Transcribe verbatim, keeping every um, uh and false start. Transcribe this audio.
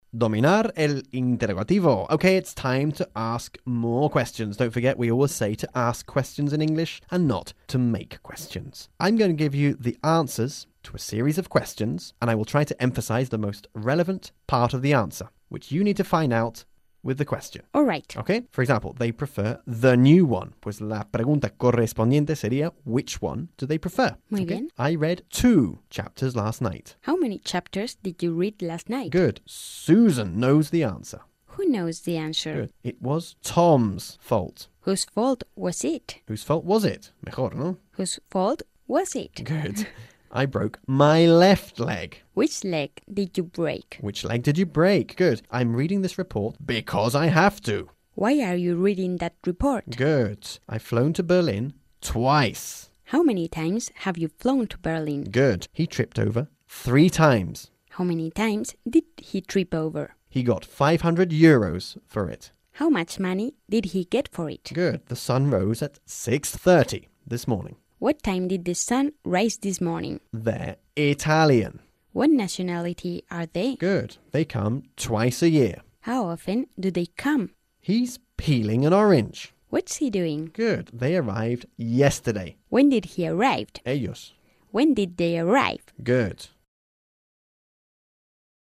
Dominar el interrogativo. Okay, it's time to ask more questions. Don't forget, we always say to ask questions in English and not to make questions. I'm going to give you the answers to a series of questions, and I will try to emphasize the most relevant part of the answer, which you need to find out with the question. All right. Okay? For example, they prefer the new one. Pues la pregunta correspondiente sería, which one do they prefer? Muy okay? bien. I read two chapters last night. How many chapters did you read last night? Good. Susan knows the answer. Who knows the answer? Good. It was Tom's fault. Whose fault was it? Whose fault was it? Mejor, no? Whose fault was it? Good. I broke my left leg. Which leg did you break? Which leg did you break? Good. I'm reading this report because I have to. Why are you reading that report? Good. I've flown to Berlin twice. How many times have you flown to Berlin? Good. He tripped over three times. How many times did he trip over? He got five hundred euros for it. How much money did he get for it? Good. The sun rose at six thirty this morning. What time did the sun rise this morning? They're Italian. What nationality are they? Good. They come twice a year. How often do they come? He's peeling an orange. What's he doing? Good. They arrived yesterday. When did he arrive? Ellos. When did they arrive? Good.